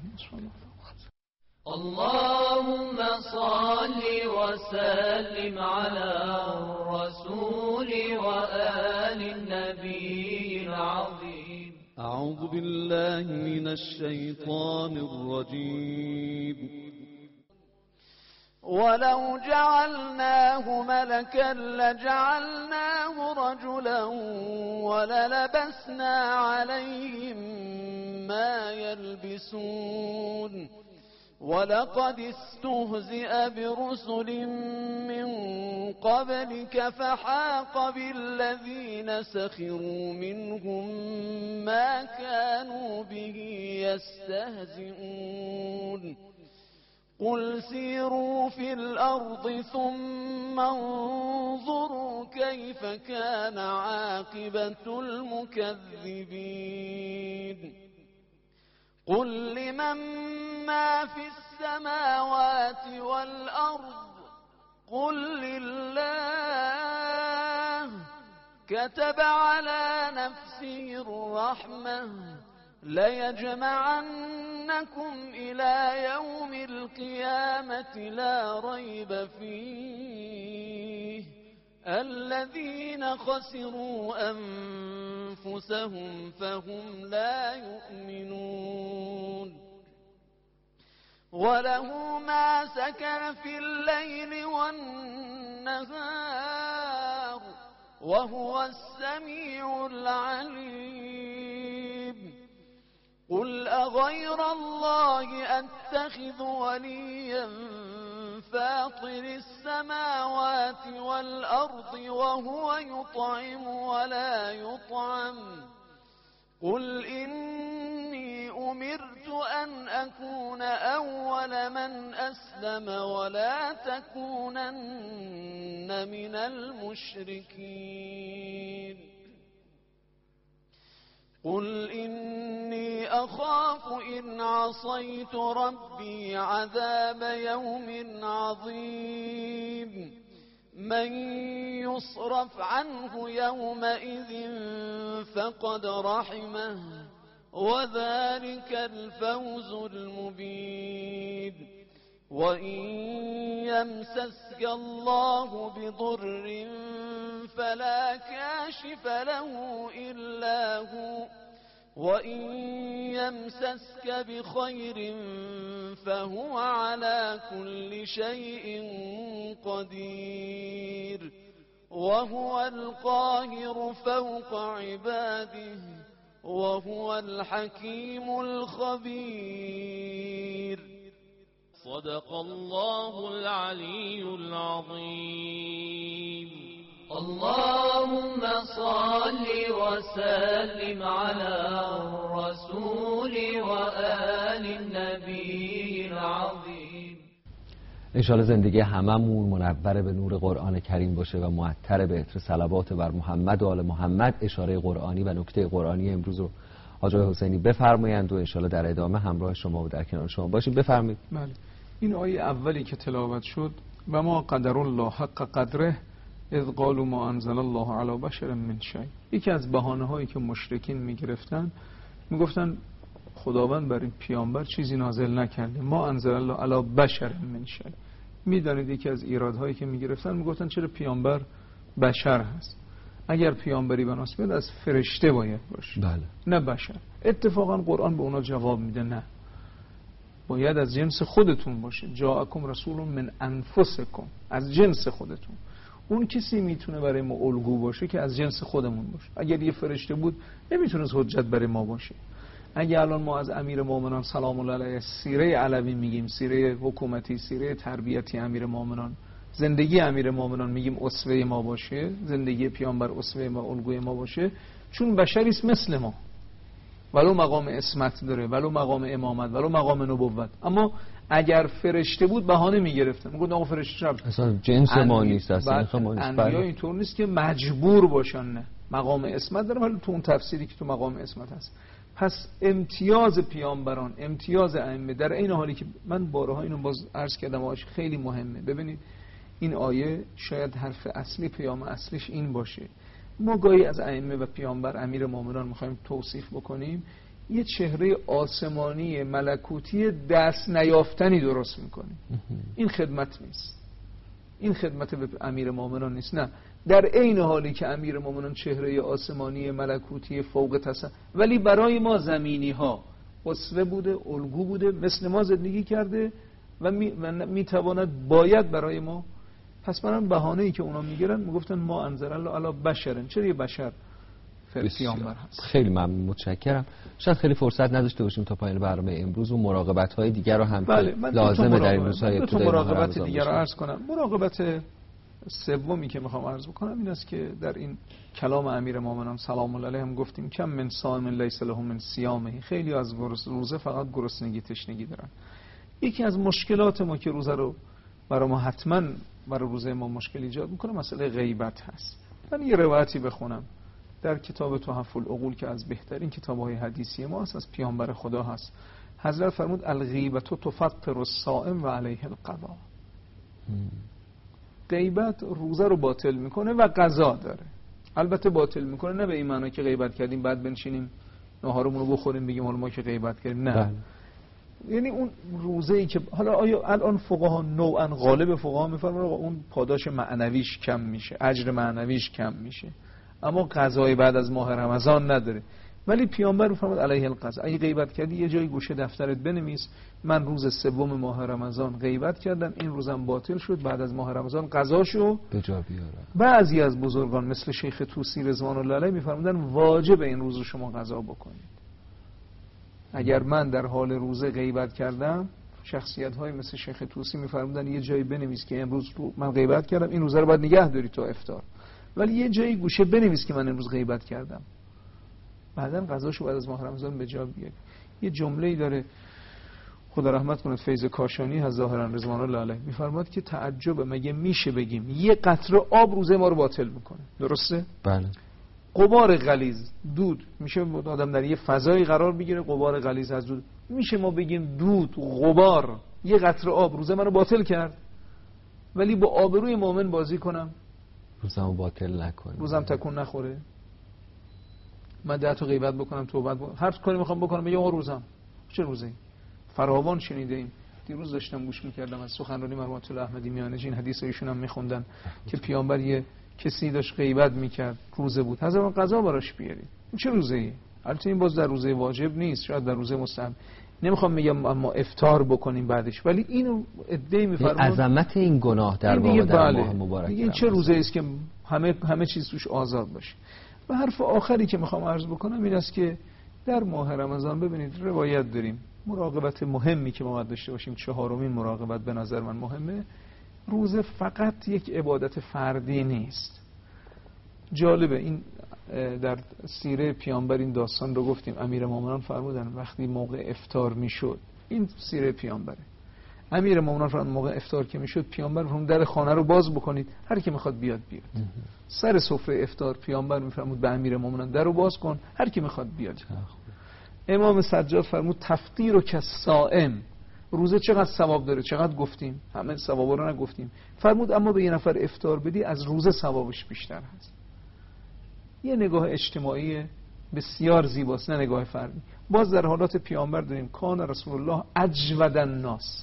اللهم صل وسلم على الرسول وآل النبي العظيم. أعوذ بالله من الشيطان الرجيم. ولو جعلناه ملكا لجعلناه رجلا وللبسنا عليهم ما يلبسون ولقد استهزئ برسل من قبلك فحاق بالذين سخروا منهم ما كانوا به يستهزئون قل سيروا في الأرض ثم انظروا كيف كان عاقبة المكذبين قل لمن ما في السماوات والأرض قل لله كتب على نفسه الرحمة ليجمعنكم إلى يوم القيامة لا ريب فيه الذين خسروا أنفسهم فهم لا يؤمنون وله ما سكن في الليل والنهار وهو السميع العليم قل أغير الله أتخذ وليا فاطر السماوات والأرض وهو يطعم ولا يطعم قل إني أمرت أن أكون أول من أسلم ولا تكونن من المشركين قل إني أخاف إن عصيت ربي عذاب يوم عظيم من يصرف عنه يومئذ فقد رحمه وذلك الفوز المبين وإن يمسسك الله بضر فلا كاشف له إلا هو وإن يمسسك بخير فهو على كل شيء قدير وهو القاهر فوق عباده وهو الحكيم الخبير صدق الله العلي العظيم اللهم صل وسلم على الرسول وآل النبي العظيم. انشاءالله زندگی هممون منور به نور قرآن کریم باشه و معطر به عطر صلوات بر محمد و آل محمد. اشاره قرآنی و نکته قرآنی امروز رو آقای حسینی بفرمایند و انشاءالله در ادامه همراه شما و در کنار شما باشیم. بفرمایید. بله، این آیه اولی که تلاوت شد و ما قدر الله حق قدره اذ قالوا ما انزل الله علی بشر من شیء، یکی از بهانه هایی که مشرکین میگرفتن میگفتن خداوند بر این پیامبر چیزی نازل نکرده، ما انزل الله علی بشر من شیء. میدانید یکی از ایرادهایی که میگرفتن میگفتن چرا پیامبر بشر هست؟ اگر پیامبری بناس بیاد از فرشته باید باشه، بله، نه بشر. اتفاقا قرآن به اونا جواب میده نه، باید از جنس خودتون باشه. جاءکم رسول من انفسکم، از جنس خودتون. اون کسی میتونه برای ما الگو باشه که از جنس خودمون باشه. اگر یه فرشته بود نمیتونه حجت برای ما باشه. اگه الان ما از امیر مومنان سلام الله علیه سیره علوی میگیم، سیره حکومتی، سیره تربیتی امیر مومنان، زندگی امیر مومنان میگیم اسوه ما باشه، زندگی پیامبر اسوه ما، الگوی ما باشه، چون بشری است مثل ما، ولو مقام اسمت داره، ولو مقام امامت، ولو مقام نبوت. اما اگر فرشته بود بهانه میگرفتن، میگن آقا فرشته اصلا جنس ما نیست، اصلا ما نیست. انبیا اینطور نیست که مجبور باشن، نه، مقام اسمت داره، ولی تو اون تفسیری که تو مقام اسمت هست. پس امتیاز پیامبران، امتیاز ائمه، در این حالی که من بارها اینو باز عرض کردم آش خیلی مهمه. ببینید این آیه شاید حرف اصلی پیام اصلیش این باشه، ما گاهی از ائمه و پیامبر امیر مومنان میخوایم توصیف بکنیم، یه چهره آسمانی ملکوتی دست نیافتنی درست میکنیم. این خدمت نیست، این خدمت به امیر مومنان نیست. نه، در عین حالی که امیر مومنان چهره آسمانی ملکوتی فوق تصور، ولی برای ما زمینی ها اسوه بوده، الگو بوده، مثل ما زندگی کرده و میتواند باید برای ما. پس منم بهانه‌ای که اونا میگیرن میگفتن ما انزل الله علی بشرن. چرا یه بشر؟ پیامبر هست. خیلی ممنون، متشکرم. شاید خیلی فرصت نداشته باشیم تا پایان برنامه امروز و مراقبت‌های دیگر رو هم لازمه در این روزهای ابتدایی مراقبت دیگر رو عرض کنم. مراقبت سومی که میخوام عرض بکنم این است که در این کلام امیرالمومنین سلام الله علیه هم گفتیم کم من صائم لیس له من صیامه، خیلی از روزه فقط گرسنگی تشنگی دارن. یکی از مشکلات ما که روزه رو برای ما حتما برای روزه ما مشکل ایجاد میکنه مسئله غیبت هست. من یه روایتی بخونم در کتاب تحف العقول که از بهترین کتاب‌های حدیثی ما است، از پیامبر خدا هست. حضرت فرمود الغیبت تفطر الصائم و علیه القضاء. غیبت روزه رو باطل میکنه و قضا داره. البته باطل میکنه نه به این معنی که غیبت کردیم بعد بنشینیم ناهارمون رو بخوریم بگیم حالا ما که غیبت کردیم، نه. یعنی اون روزه‌ای که حالا آیا الان فقها نوعا غالب فقها میفرمایند اون پاداش معنویش کم میشه، اجر معنویش کم میشه، اما قضای بعد از ماه رمضان نداره. ولی پیامبر میفرماد علیه القضاء، اگه غیبت کردی یه جای گوشه دفترت بنویس من روز سوم ماه رمضان غیبت کردم، این روزم باطل شد، بعد از ماه رمضان قضاشو به جا بیارم. بعضی از بزرگان مثل شیخ طوسی رضوان الله علیه میفرمودن واجب این روز رو شما قضا بکنید. اگر من در حال روزه غیبت کردم، شخصیت‌های مثل شیخ طوسی میفرمودن یه جایی بنویس که امروز من غیبت کردم، این روزه رو باید نگه داری تا افطار، ولی یه جایی گوشه بنویس که من امروز غیبت کردم، بعداً قضاشو بعد از ماه رمضان به جا بیاری. یه جمله‌ای داره خدا رحمت کنه فیض کاشانی از ظاهرا رضوان الله علیه میفرماد که تعجب مگه میشه بگیم یه قطره آب روزه ما رو باطل میکنه، درسته؟ بله. غبار غلیظ، دود، میشه آدم در یه فضایی قرار بگیره غبار غلیظ از دود، میشه ما بگیم دود، غبار، یه قطره آب روزه منو باطل کرد، ولی با آبروی مؤمن بازی کنم روزمو باطل نکنه، روزم تکون نخوره، من 10 تا غیبت بکنم توبت بکنم، هر کاری میخوام بکنم بگم آقا روزم چه روزی؟ فراوان شنیده ایم. دیروز داشتم گوش میکردم از سخنرانی مرحوم الله احمدی میانجی، این حدیث ایشون هم میخوندن که پیامبر یه کسی داشت غیبت میکرد، روزه بود، حضرت قضا براش بیارید. این چه روزه‌ای؟ البته این باز در روزه واجب نیست، شاید در روزه مستحب. نمیخوام میگم اما افطار بکنیم بعدش، ولی اینو ادعی میفرمایند عظمت این گناه در واقع در ماه مبارک. این چه روزه‌ای است که همه چیز توش آزاد باشه. و حرف آخری که میخوام عرض بکنم این است که در ماه رمضان ببینید روایت داریم مراقبت مهمی که ما باید داشته باشیم، 4مین مراقبت به نظر من مهمه. روزه فقط یک عبادت فردی نیست. جالبه این در سیره پیامبر این داستان رو گفتیم، امیرالمومنین فرمودن وقتی موقع افطار میشد، این سیره پیامبره، امیرالمومنین فرمودن موقع افطار که میشد پیامبر فرمود در خانه رو باز بکنید، هر کی میخواد بیاد. سر سفره افطار پیامبر میفرمود به امیرالمومنین در رو باز کن، هر کی میخواد بیاد. امام سجاد فرمود تفطیر و کالصائم، روزه چقدر ثواب داره، چقدر گفتیم، همه ثوابا رو نگفتیم، فرمود اما به یه نفر افطار بدی از روزه ثوابش بیشتر هست. یه نگاه اجتماعی بسیار زیباست، نه نگاه فردی. باز در حالات پیامبر داریم کان رسول الله اجود الناس،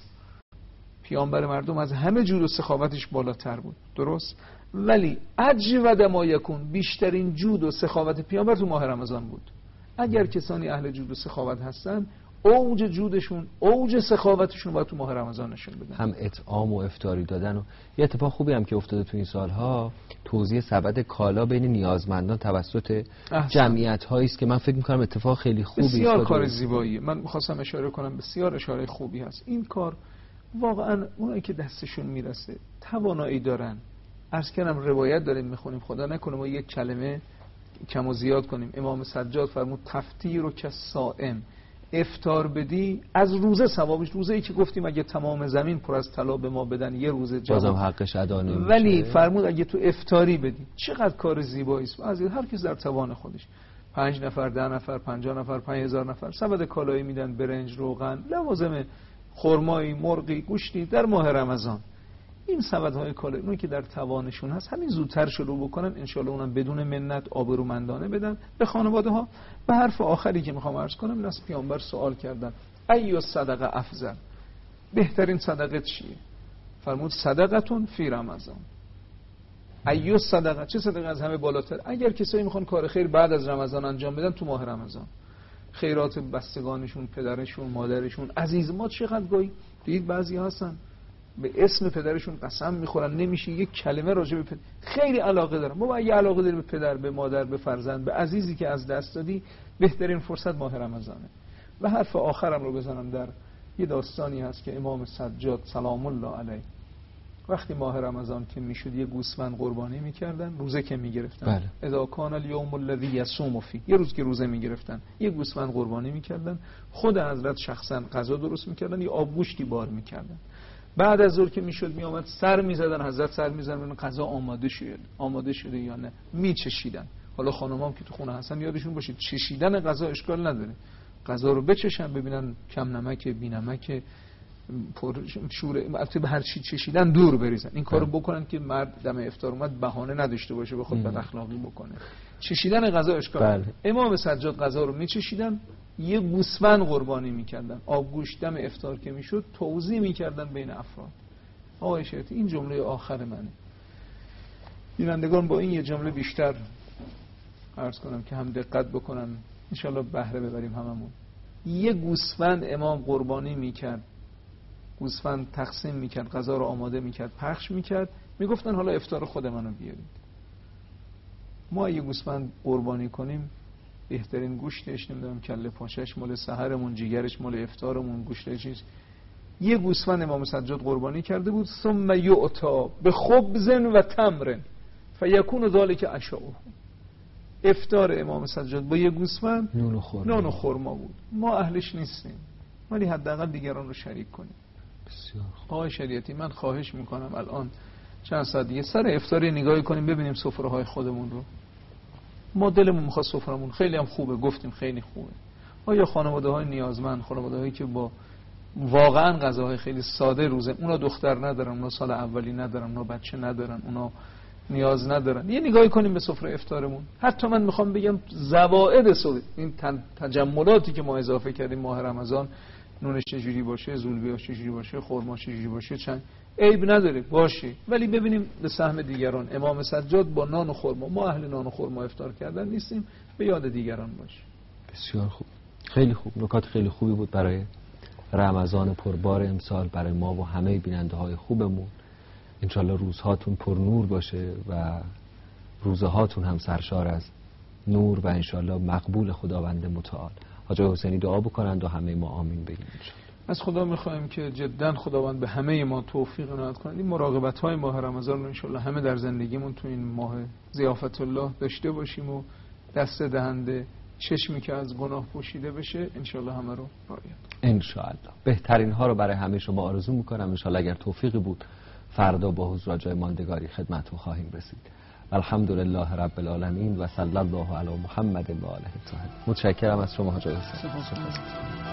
پیامبر مردم از همه جود و سخاوتش بالاتر بود، درست؟ ولی اجود ما یکون، بیشترین جود و سخاوت پیامبر تو ماه رمضان بود. اگر کسانی اهل جود و سخاوت هستن، اوج جودشون، اوج سخاوتشون باید تو ماه رمضان نشون بدن. هم اطعام و افطاری دادن. و یه اتفاق خوبی هم که افتاده تو این سالها، توزیع سبد کالا بین نیازمندان توسط جمعیت‌هایی است که من فکر می‌کنم اتفاق خیلی خوبی است. بسیار کار زیباییه. من می‌خواستم اشاره کنم بسیار اشاره خوبی هست. این کار واقعا اونایی که دستشون میرسه توانایی دارن. عرض کردم روایت داریم می‌خونیم، خدا نکنه ما یک کلمه کم و زیاد کنیم. امام سجاد فرمود تفطیر و کالصائم، افطار بدی از روزه ثوابش، روزه‌ای که گفتیم اگه تمام زمین پر از طلا به ما بدن یه روزه بازم حقش ادا نمیشه، ولی فرمود اگه تو افطاری بدی، چقدر کار زیبایی است. از هر کس در توان خودش 5 نفر 10 نفر 50 نفر 5000 نفر سبد کالایی میدن، برنج، روغن، لوازم خرمایی، مرغی، گوشتی در ماه رمضان. این سبدهای کالایی اونایی که در توانشون هست همین زودتر شروع بکنن، انشالله اونم بدون منت آبرومندانه بدن به خانواده ها. به حرف آخری که میخوام عرض کنم این است، پیامبر سوال کردن ای صدقه افضل، بهترین صدقه چیه؟ فرمود صدقتون فی رمضان. ای صدقه، چه صدقه از همه بالاتر؟ اگر کسایی میخوان کار خیر بعد از رمضان انجام بدن تو ماه رمضان، خیرات بستگانشون، پدرشون، مادرشون، عزیز ما چقدر گویی دید بعضی هستن به اسم پدرشون قسم میخورن نمیشه یک کلمه راجع به پدر. خیلی علاقه دارم. بابا اگه علاقه داری به پدر، به مادر، به فرزند، به عزیزی که از دست دادی، بهترین فرصت ماه رمضانه. و حرف آخرم رو بزنم، در یه داستانی هست که امام سجاد سلام الله علیه وقتی ماه رمضان که میشد یه گوسفند قربانی میکردن، روزه که میگرفتن. بله. اذا کان الیوم الذی یصوم فی، یه روز که روزه میگرفتن یه گوسفند قربانی میکردن، خود حضرت شخصا غذا درست میکردن، یه آبگوشتی بار میکردن. بعد از ظهر که میشد میآمد سر میزدن، حضرت سر میزدن غذا آماده شده یا نه، میچشیدن. حالا خانمام که تو خونه هستن یادشون باشه چشیدن غذا اشکال نداره، غذا رو بچشن ببینن کم نمکه، بی نمکه، شوره، البته به هر چی چشیدن دور بریزن. این کارو بکنن که مرد دم افطار اومد بهانه نداشته باشه بخواد بد اخلاقی بکنه. چشیدن غذا اشکال نداره. امام سجاد غذا رو میچشیدن، یه گوسفند قربانی میکردن، آبگوشت دم افطار که میشد توزیع میکردن بین افراد. آقای شریعتی این جمله آخر منه. بینندگان با این یه جمله بیشتر عرض کنم که هم دقت بکنن، انشالله بهره ببریم هممون. یه گوسفند امام قربانی میکرد، گوسفند تقسیم میکرد، غذا رو آماده میکرد، پخش میکرد، میگفتن حالا افطار خود منو بیارید. ما یه گوسفند قربانی کنیم، بهترین گوشتش، نمیدونم کله پاشش مال سحرمون، جیگرش مال افطارمون، گوشت چیز. یه گوسفند امام سجاد قربانی کرده بود، ثم یعطا بخبز و تمر فیکون ذلک عشاء. افطار امام سجاد با یه گوسفند، نان و خرما بود. ما اهلش نیستیم، ولی حداقل دیگران رو شریک کنیم. بسیار خوب. آقای شریعتی من خواهش میکنم الان چند ساعت دیگه سر افطاری نگاهی کنیم ببینیم سفره های خودمون رو. ما دلمون میخواد سفرمون خیلی هم خوبه، گفتیم خیلی خوبه. آیا خانواده های نیازمند، خانواده هایی که با واقعا غذاهای خیلی ساده روزه، اونا دختر ندارن، اونا سال اولی ندارن، اونا بچه ندارن، اونا نیاز ندارن، یه نگاهی کنیم به سفره افطارمون. حتی من میخوام بگم زوائد این تجملاتی که ما اضافه کردیم ماه رمضان، نونش چجوری باشه، زولبیاش چجوری باشه، خرماش چجوری باشه، چند عیب نداره باشه، ولی ببینیم به سهم دیگران. امام سجاد با نان و خرما، ما اهل نان و خرما افطار کردن نیستیم، به یاد دیگران باشه. بسیار خوب، خیلی خوب، نکات خیلی خوبی بود برای رمضان پربار امسال برای ما و همه بیننده های خوبمون. انشالله روزهاتون پر نور باشه و روزه هاتون هم سرشار از نور و انشالله مقبول خداوند متعال. حاج حسینی دعا بکنند و همه ما آمین بگیم. از خدا میخوایم که جدا خداوند به همه ما توفیق عنایت کنه. این مراقبت های ماه رمضان رو انشالله همه در زندگیمون تو این ماه ضیافت الله داشته باشیم و دست دهنده چشمی که از گناه پوشیده بشه انشالله همه رو رعایت. انشالله بهترین ها رو برای همه شما آرزو میکنم. انشالله اگر توفیقی بود فردا با حضور جای ماندگاری خدمتتون خواهیم رسید. الحمدلله رب العالمین و صلی الله علی محمد و آله الطاهرین. متشکرم از شما حاج حسین.